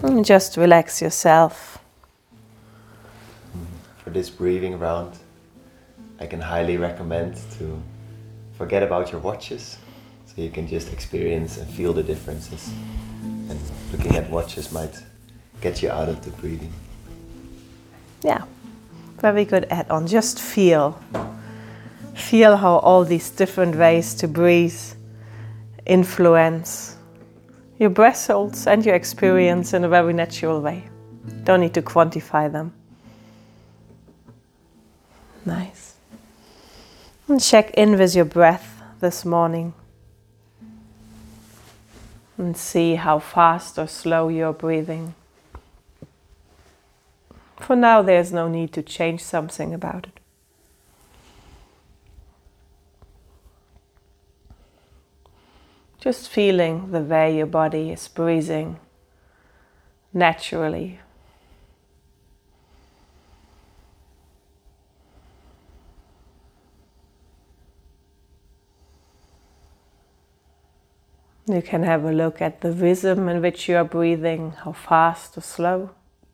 And just relax yourself. For this breathing round, I can highly recommend to forget about your watches, so you can just experience and feel the differences. And looking at watches might get you out of the breathing. Yeah, very good add-on. Just feel. Feel how all these different ways to breathe influence your breath holds and your experience in a very natural way. Don't need to quantify them. Nice. And check in with your breath this morning. And see how fast or slow you're breathing. For now, there's no need to change something about it. Just feeling the way your body is breathing naturally. You can have a look at the rhythm in which you are breathing, how fast or slow.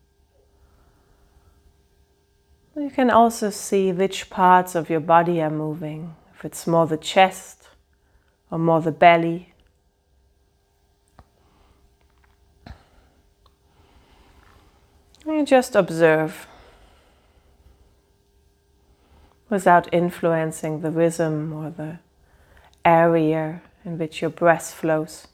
You can also see which parts of your body are moving, if it's more the chest or more the belly. You just observe without influencing the rhythm or the area in which your breath flows.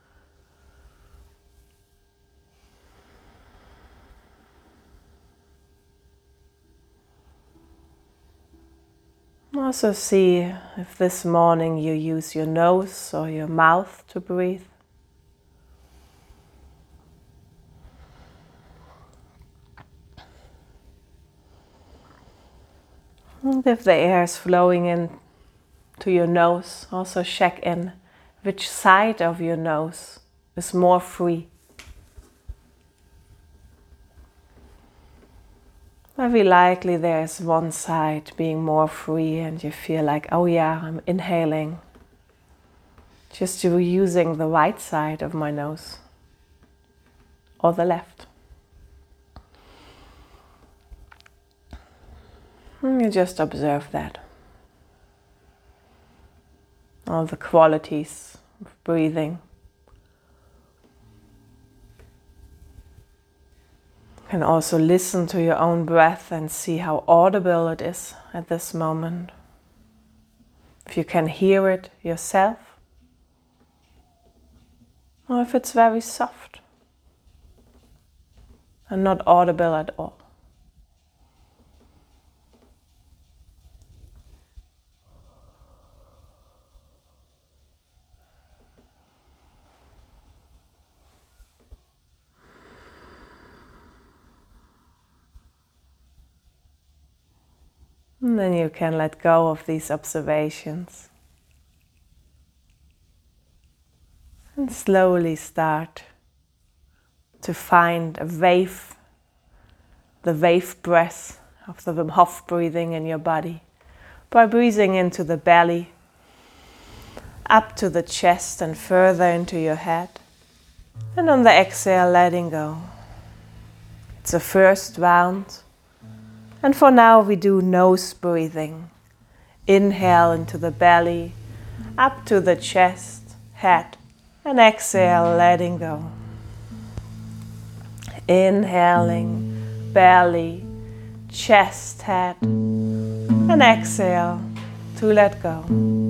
Also see if this morning you use your nose or your mouth to breathe. And if the air is flowing in to your nose, also check in which side of your nose is more free. Very likely there is one side being more free and you feel like, oh yeah, I'm inhaling. Just using the right side of my nose or the left. And you just observe that. All the qualities of breathing. You can also listen to your own breath and see how audible it is at this moment. If you can hear it yourself, or if it's very soft and not audible at all. And then you can let go of these observations and slowly start to find a wave, the wave breath of the Wim Hof breathing in your body by breathing into the belly, up to the chest and further into your head, and on the exhale letting go. It's a first round. And for now we do nose breathing. Inhale into the belly, up to the chest, head, and exhale, letting go. Inhaling, belly, chest, head, and exhale to let go.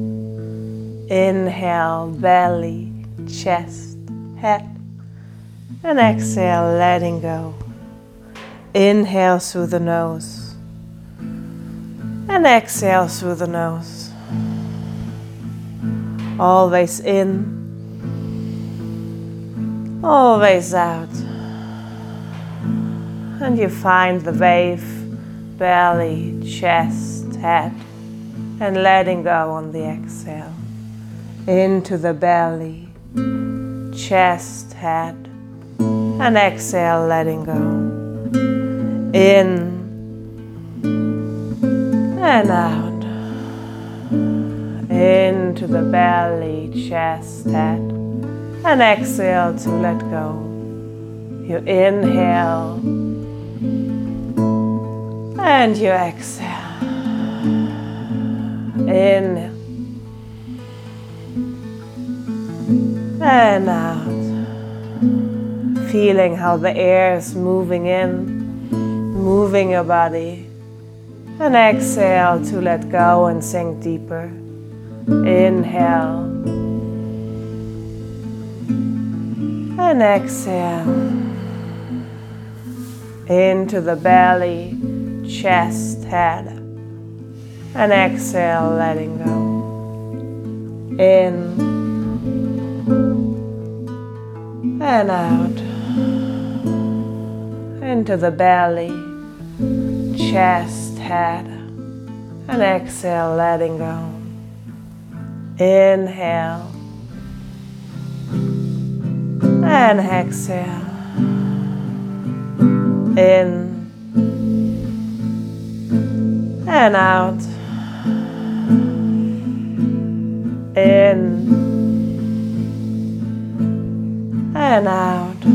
Inhale, belly, chest, head, and exhale, letting go. Inhale through the nose. And exhale through the nose. Always in, always out. And you find the wave, belly, chest, head, and letting go on the exhale. Into the belly, chest, head, and exhale, letting go. In and out. Into the belly, chest, head, and exhale to let go. You inhale and you exhale. In and out. Feeling how the air is moving in, moving your body. And exhale to let go and sink deeper. Inhale. And exhale. Into the belly, chest, head. And exhale, letting go. In and out. Into the belly, chest, head. And exhale, letting go. Inhale. And exhale. In and out. In and out.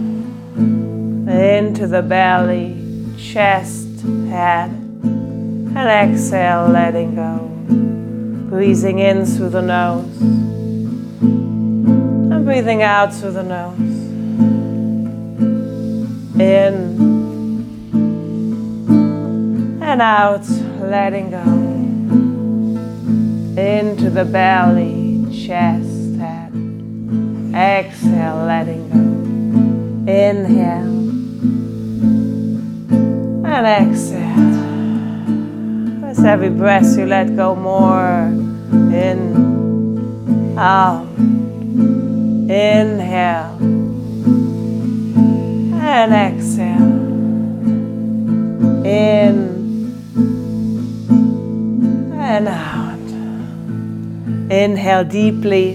Into the belly, chest, head. And exhale, letting go. Breathing in through the nose. And breathing out through the nose. In and out, letting go. Into the belly, chest, head. Exhale, letting go. Inhale. And exhale. With every breath you let go more. In, out. Inhale. And exhale. In and out. Inhale deeply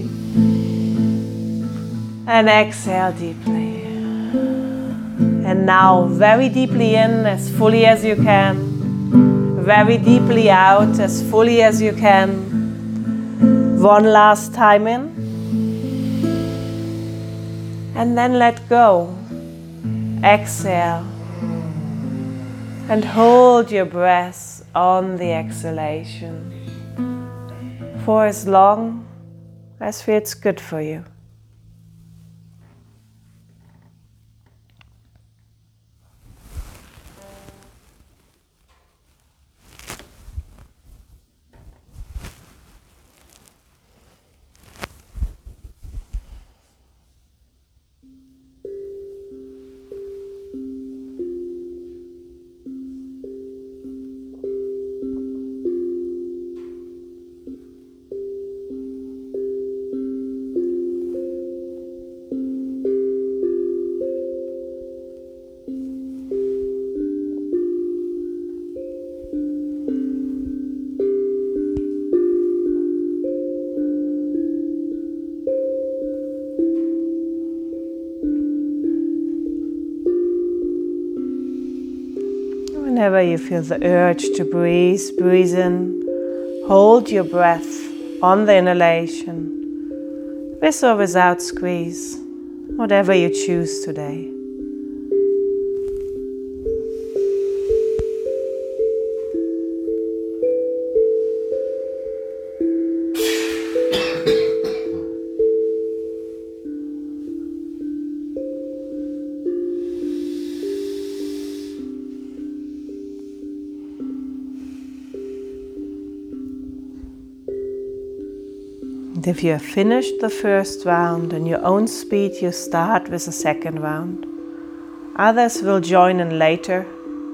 and exhale deeply. And now very deeply in as fully as you can. Very deeply out as fully as you can. One last time in. And then let go. Exhale. And hold your breath on the exhalation for as long as feels good for you. Whenever you feel the urge to breathe, breathe in. Hold your breath on the inhalation, with or without squeeze, whatever you choose today. And if you have finished the first round in your own speed, you start with the second round. Others will join in later.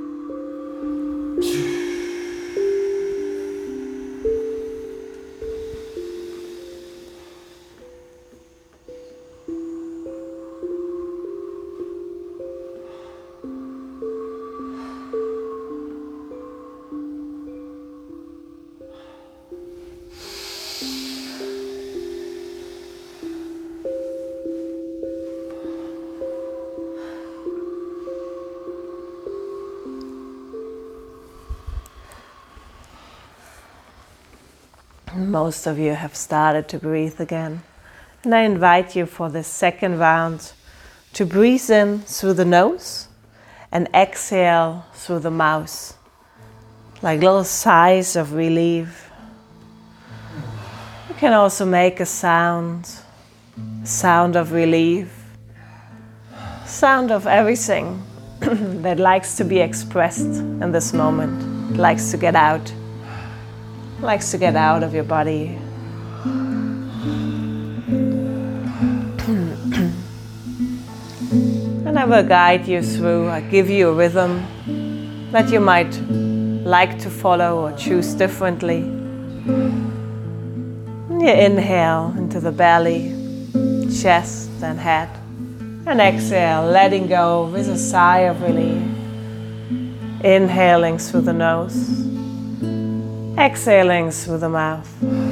Most of you have started to breathe again. And I invite you for the second round to breathe in through the nose and exhale through the mouth, like little sighs of relief. You can also make a sound of relief, sound of everything that likes to be expressed in this moment, likes to get out of your body. And I will guide you through, I give you a rhythm that you might like to follow or choose differently. And you inhale into the belly, chest and head. And exhale, letting go with a sigh of relief. Inhaling through the nose. Exhaling through the mouth.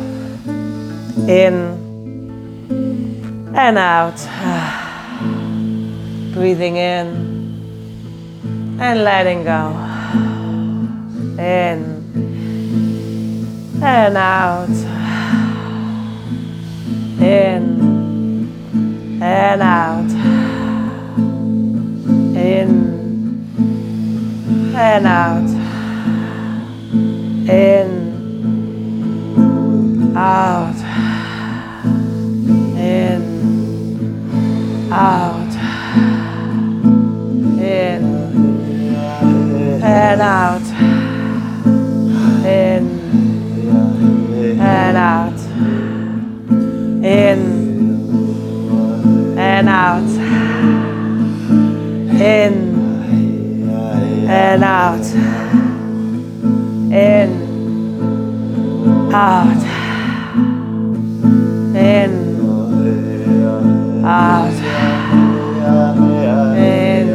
In and out. Breathing in and letting go. In and out. In and out. In and out. In, out. In, out. In and out. In and out. In and out. In and out. In, out. In, out. In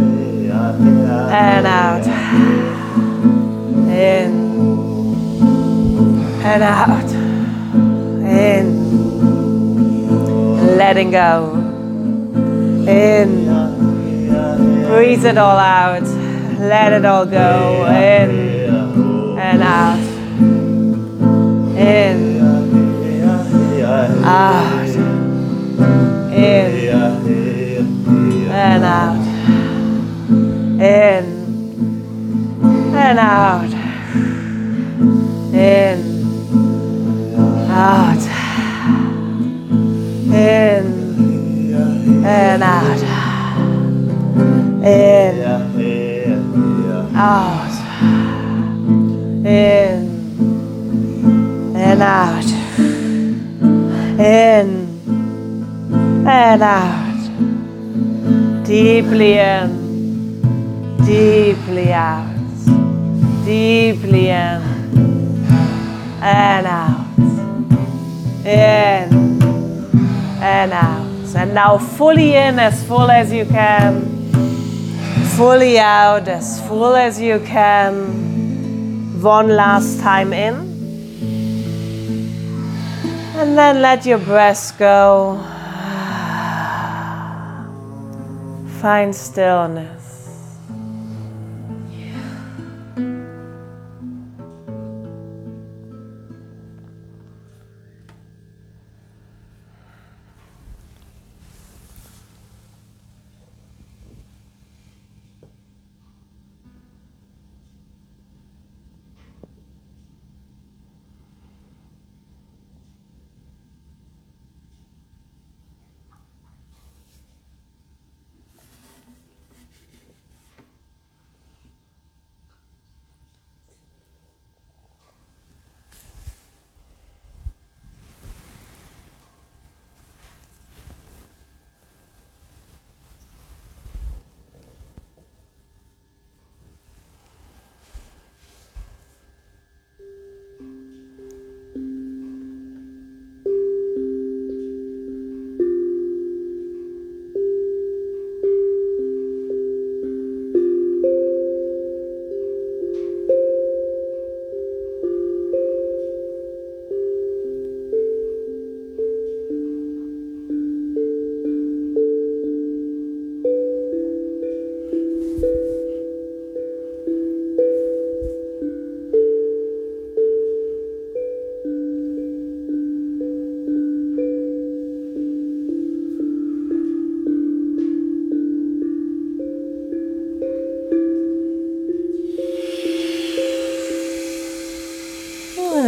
and out. In and out. In, letting go. In, breathe it all out. Let it all go. In and out. In, out. In and out. In and out. In, out. In and out. In, out. In and out. In and out. Deeply in, deeply out. Deeply in and out. In and out. And now fully in, as full as you can. Fully out, as full as you can. One last time in. And then let your breath go. Find stillness.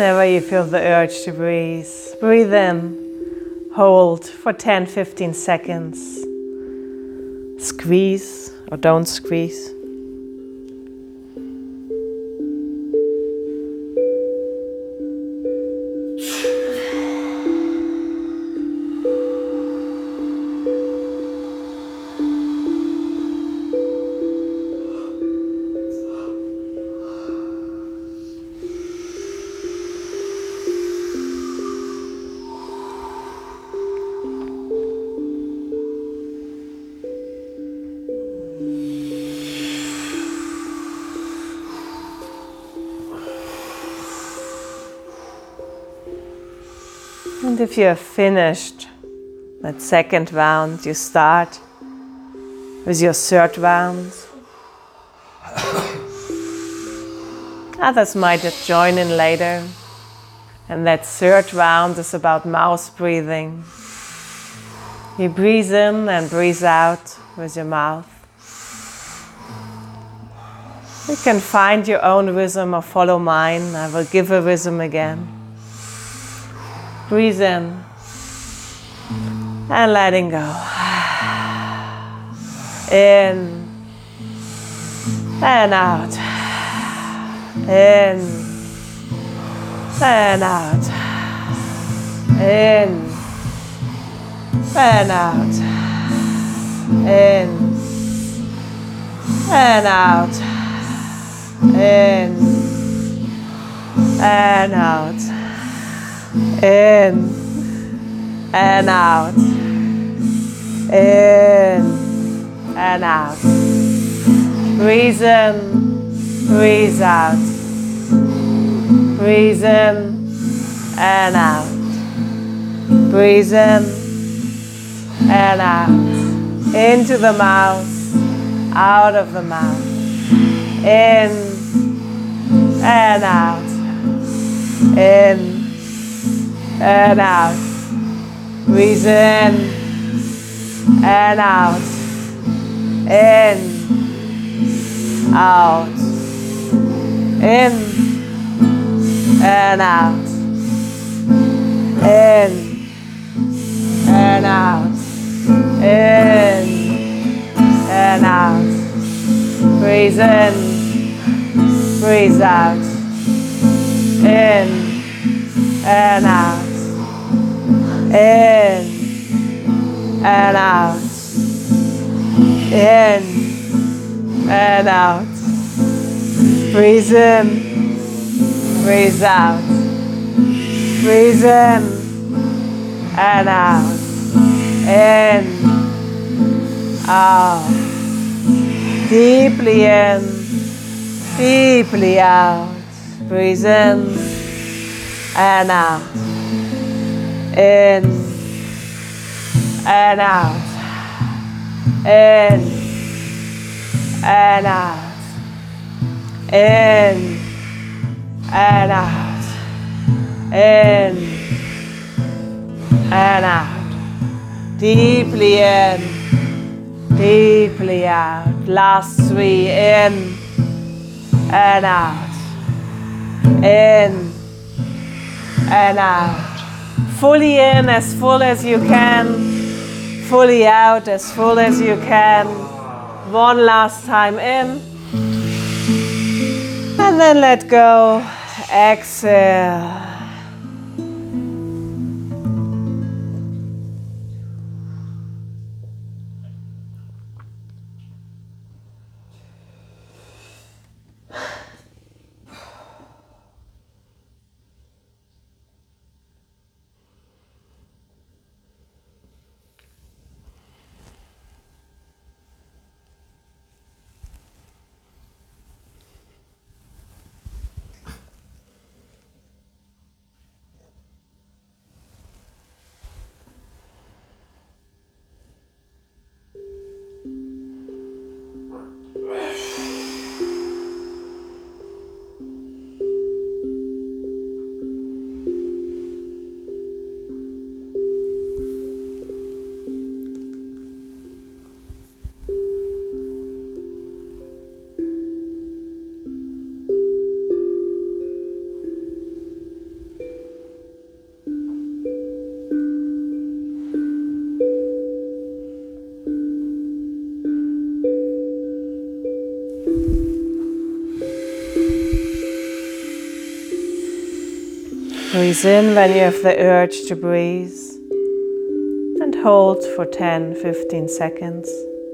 Whenever you feel the urge to breathe, breathe in, hold for 10-15 seconds. Squeeze or don't squeeze. And if you have finished that second round, you start with your third round. Others might join in later. And that third round is about mouth breathing. You breathe in and breathe out with your mouth. You can find your own rhythm or follow mine. I will give a rhythm again. Breathe in and letting go. In and out. In and out. In and out. In and out. In and out. In and out. In and out. Breathe in, breathe out. Breathe in and out. Breathe in and out. Into the mouth, out of the mouth. In and out. In and out. Breathe in and out. In, out. In and out. In and out. In and out. Breathe in, breathe out. In and out. In and out. In and out. Breathe in, breathe out. Breathe in and out. In, out. Deeply in, deeply out. Breathe in and out. In and out. In and out. In and out. In and out. Deeply in, deeply out. Last three, in and out. In and out. Fully in, as full as you can. Fully out, as full as you can. One last time in. And then let go. Exhale. Breathe in when you have the urge to breathe and hold for 10-15 seconds.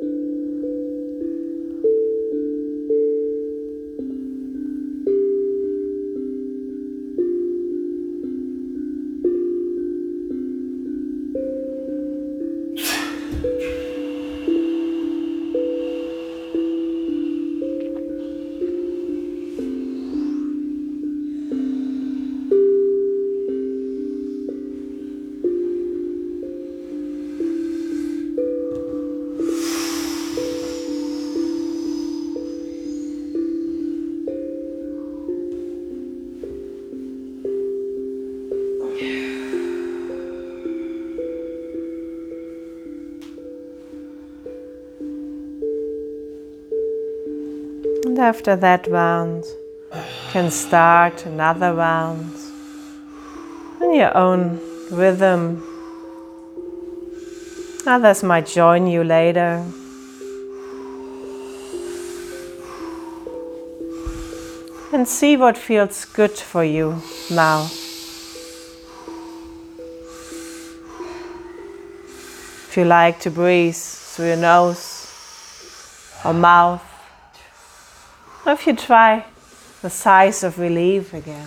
And after that round, you can start another round in your own rhythm. Others might join you later. And see what feels good for you now. If you like to breathe through your nose or mouth, or if you try the sighs of relief again.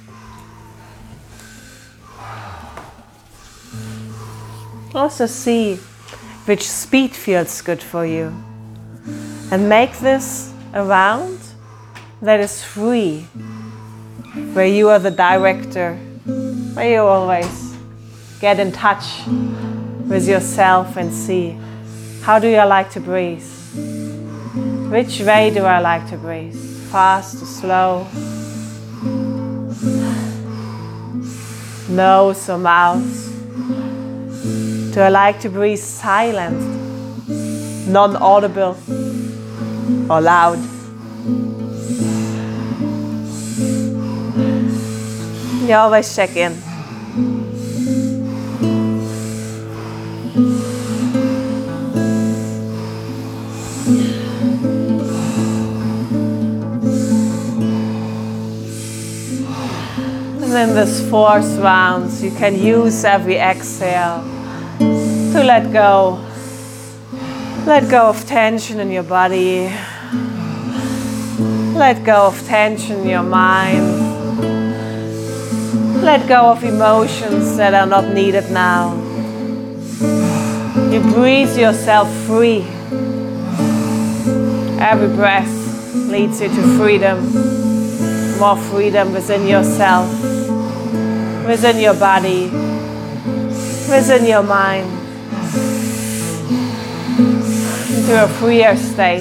Also see which speed feels good for you. And make this a round that is free, where you are the director, where you always get in touch with yourself and see, how do I like to breathe? Which way do I like to breathe? Fast or slow? Nose or mouth? Do I like to breathe silent, non-audible or loud? You always check in. And in this fourth round, you can use every exhale to let go. Let go of tension in your body. Let go of tension in your mind. Let go of emotions that are not needed now. You breathe yourself free. Every breath leads you to freedom. More freedom within yourself, within your body, within your mind. Into a freer state.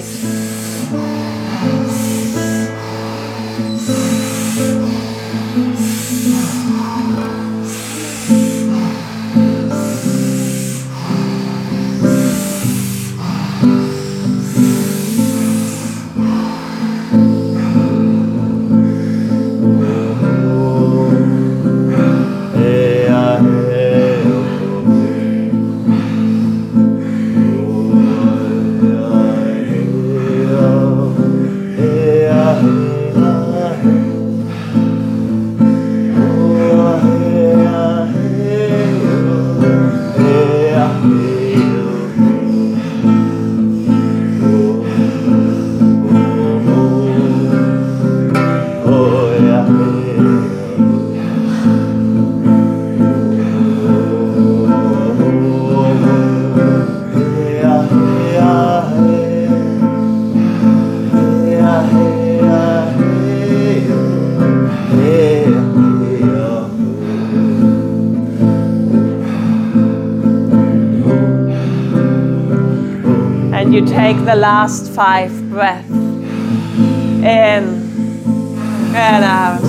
And you take the last 5 breaths in and out,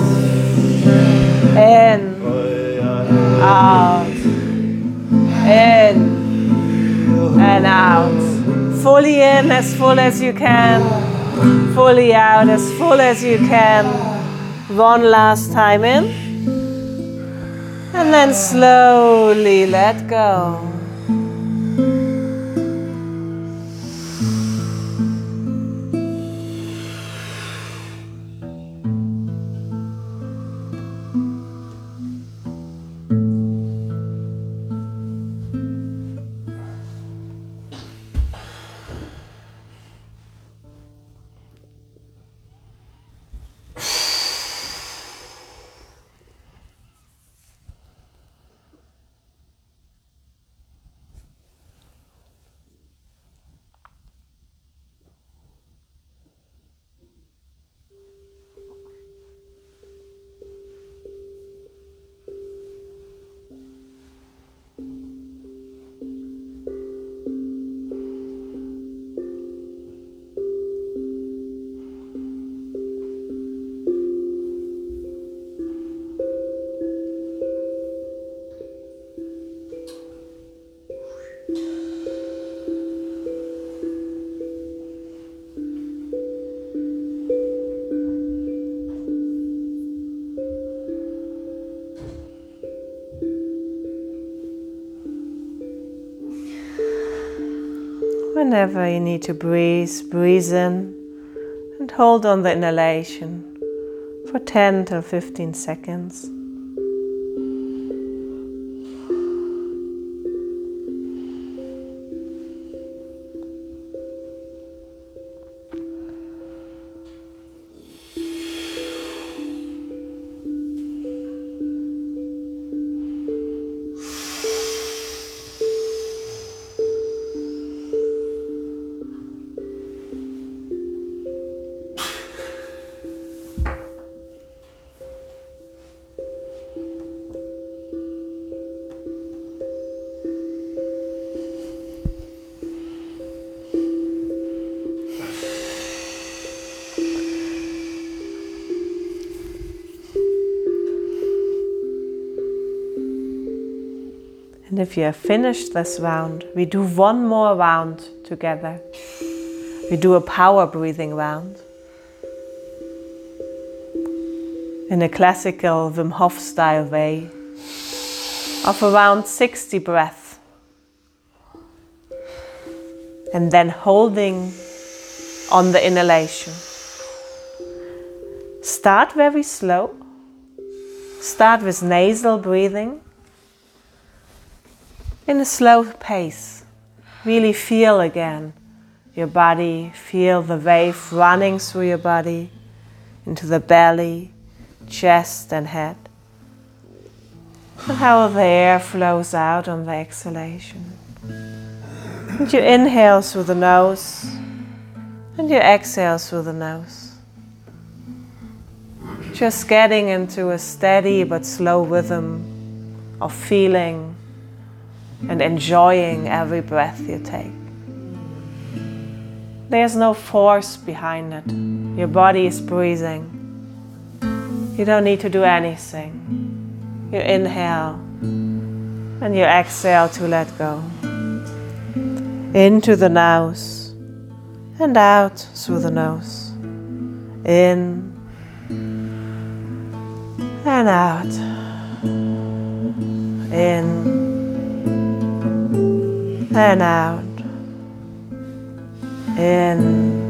in, out, in and out. Fully in as full as you can, fully out as full as you can. One last time in, and then slowly let go. Whenever you need to breathe, breathe in and hold on the inhalation for 10 to 15 seconds. And if you have finished this round, we do one more round together. We do a power breathing round. In a classical Wim Hof style way of around 60 breaths. And then holding on the inhalation. Start very slow. Start with nasal breathing. In a slow pace, really feel again your body, feel the wave running through your body, into the belly, chest and head. And how the air flows out on the exhalation. And you inhale through the nose, and you exhale through the nose. Just getting into a steady but slow rhythm of feeling and enjoying every breath you take. There's no force behind it. Your body is breathing. You don't need to do anything. You inhale and you exhale to let go. Into the nose and out through the nose. In and out. In and out, in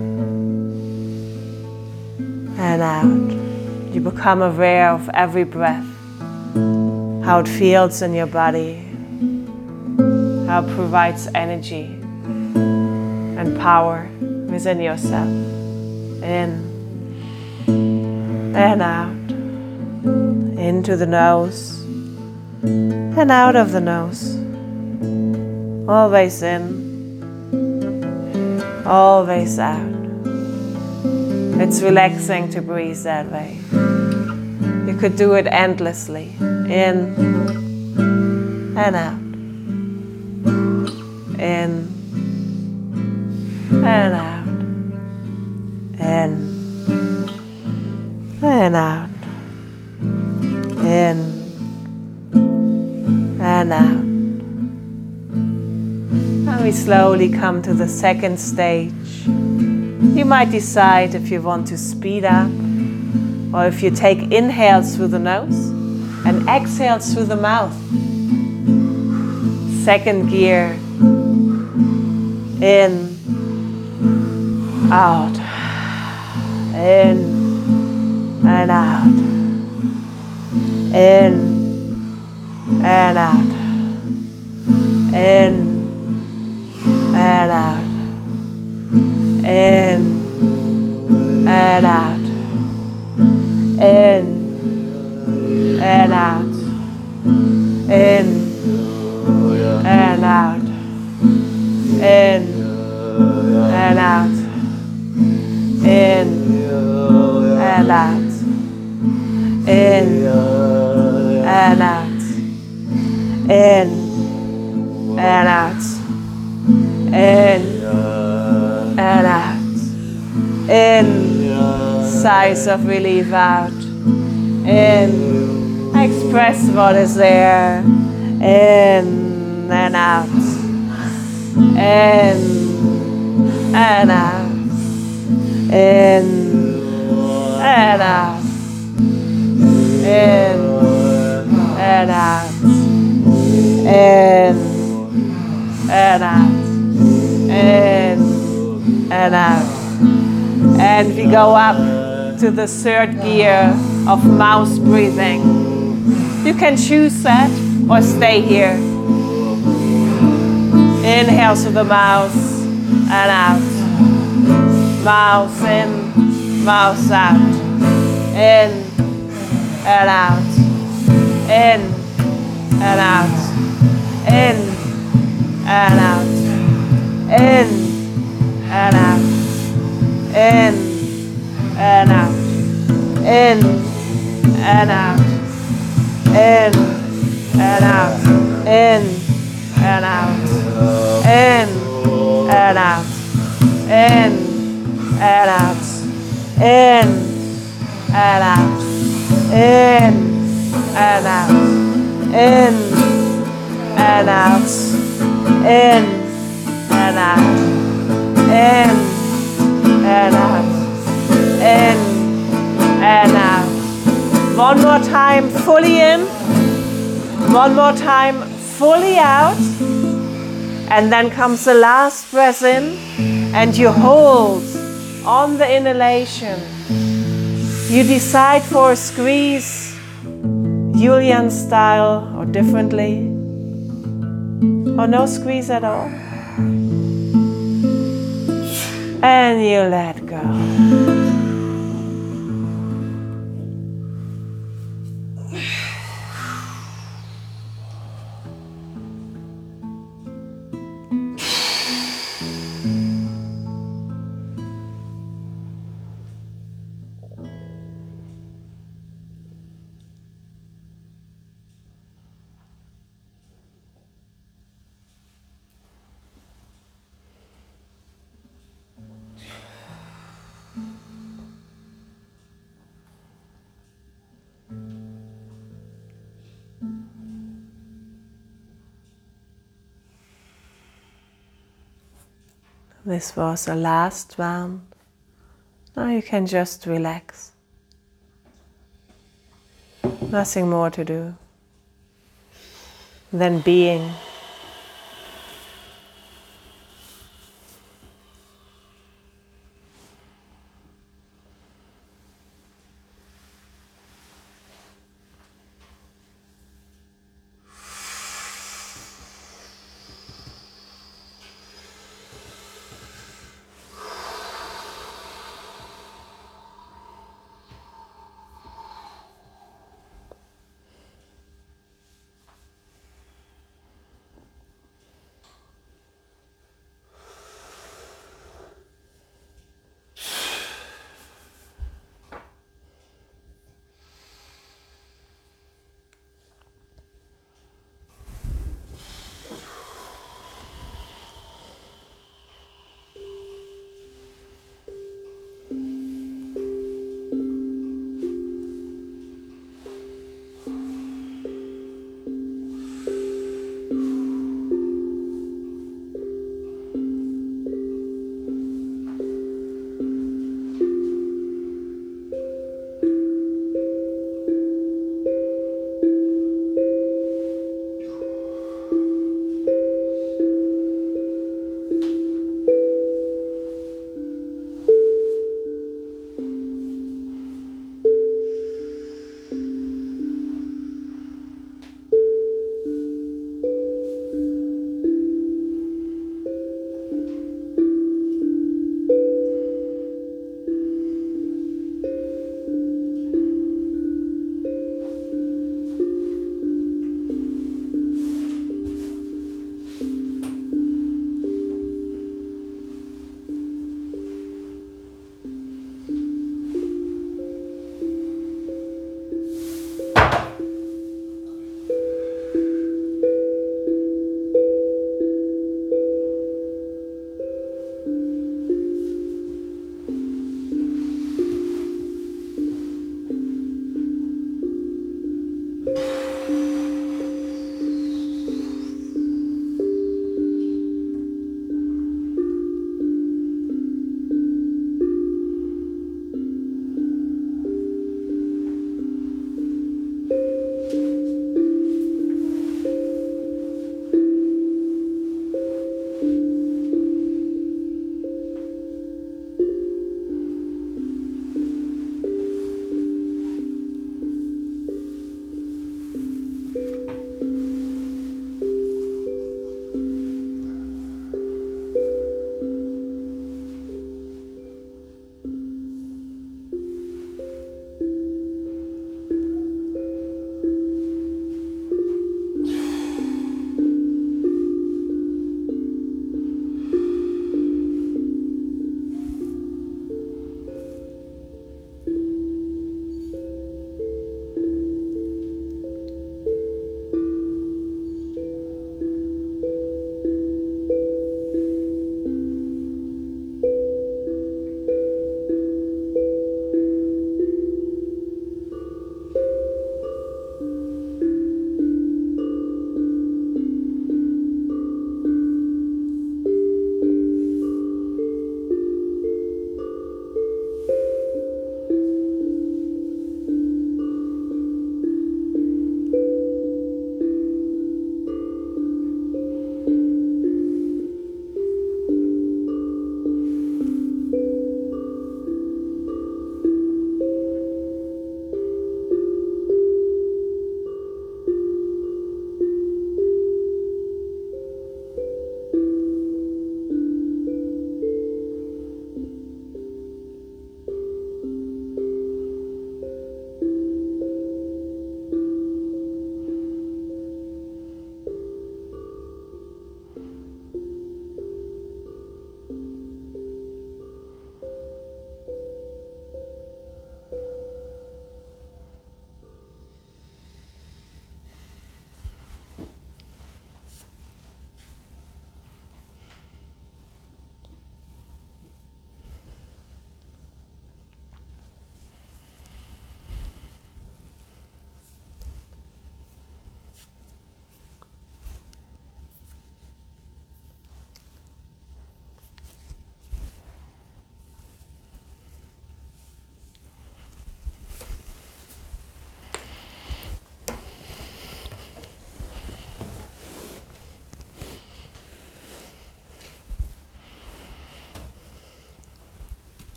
and out. You become aware of every breath, how it feels in your body, how it provides energy and power within yourself. In and out, into the nose and out of the nose. Always in, always out. It's relaxing to breathe that way. You could do it endlessly, in and out, in and out, in and out, in and out. And we slowly come to the second stage. You might decide if you want to speed up, or if you take inhales through the nose and exhales through the mouth. Second gear, in, out, in and out, in and out, in and out, in and out, in and out, in and out, in and out, in and out, in and out, in and out, in and out, in, sighs of relief out, in, express what is there, in and out, in and out, in and out, in and out, in and out, in and out. And we go up to the third gear of mouse breathing. You can choose that or stay here. Inhale through the mouth and out. Mouth in, mouth out. In and out. In and out. In and out. In and out. In and out. In and out. In and out. In and out. In and out. In and out. In and out. In and out. In and out. In and out. In and out. In and out. One more time, fully in. One more time, fully out. And then comes the last breath in, and you hold on the inhalation. You decide for a squeeze, Julian style, or differently, or no squeeze at all. And you let go. This was the last round. Now you can just relax. Nothing more to do than being.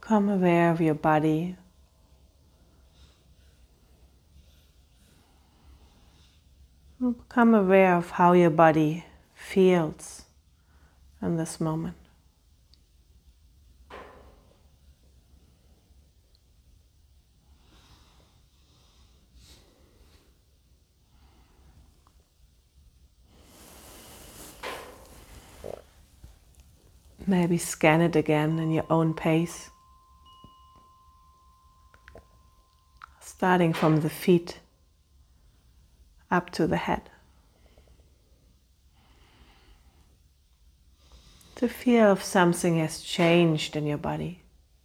Become aware of your body. Become aware of how your body feels in this moment. Maybe scan it again in your own pace. Starting from the feet up to the head. To feel if something has changed in your body.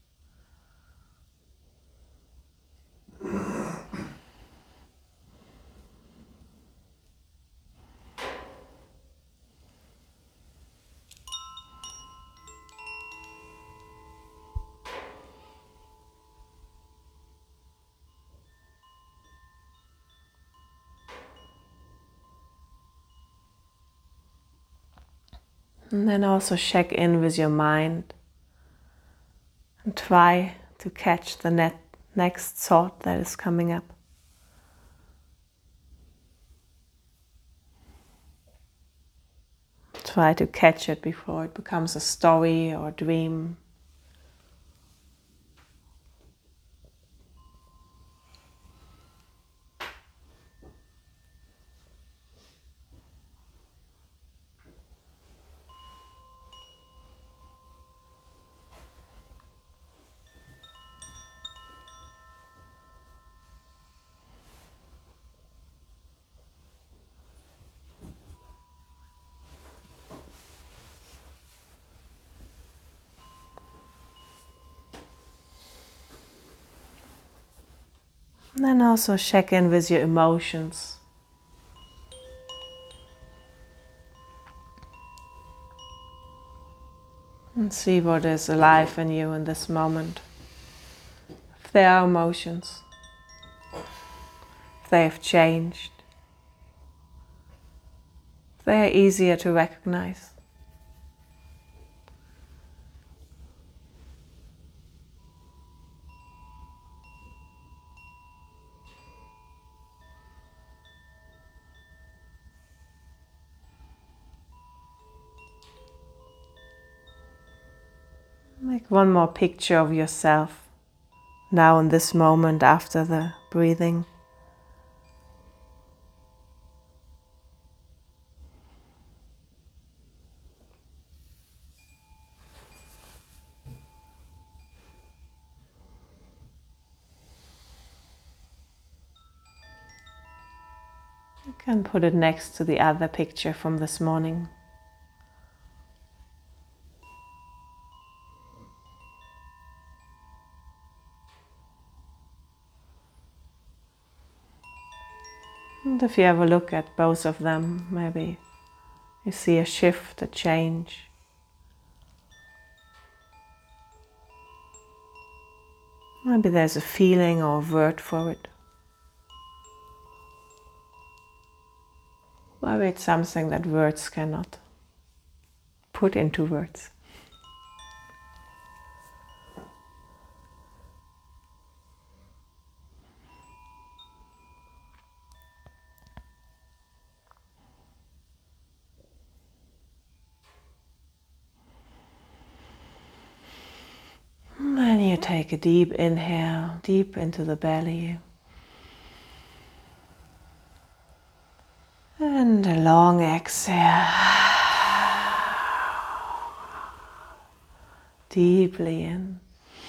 And then also check in with your mind and try to catch the next thought that is coming up. Try to catch it before it becomes a story or a dream. And then also check in with your emotions. And see what is alive in you in this moment. If there are emotions, if they have changed, if they are easier to recognize. Make one more picture of yourself now in this moment after the breathing. You can put it next to the other picture from this morning. And if you have a look at both of them, maybe you see a shift, a change. Maybe there's a feeling or a word for it. Maybe it's something that words cannot put into words. And you take a deep inhale, deep into the belly. And a long exhale. Deeply in.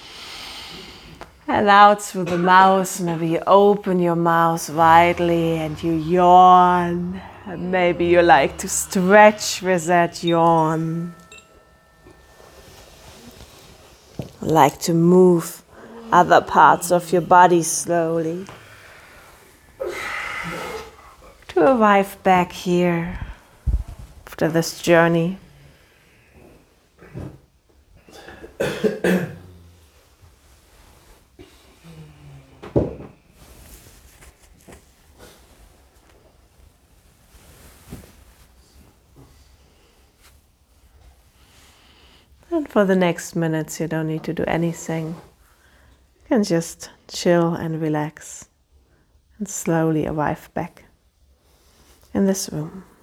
And out through the mouth. Maybe you open your mouth widely and you yawn. And maybe you like to stretch with that yawn. Like to move other parts of your body slowly. To arrive back here after this journey. And for the next minutes, you don't need to do anything. You can just chill and relax and slowly arrive back in this room.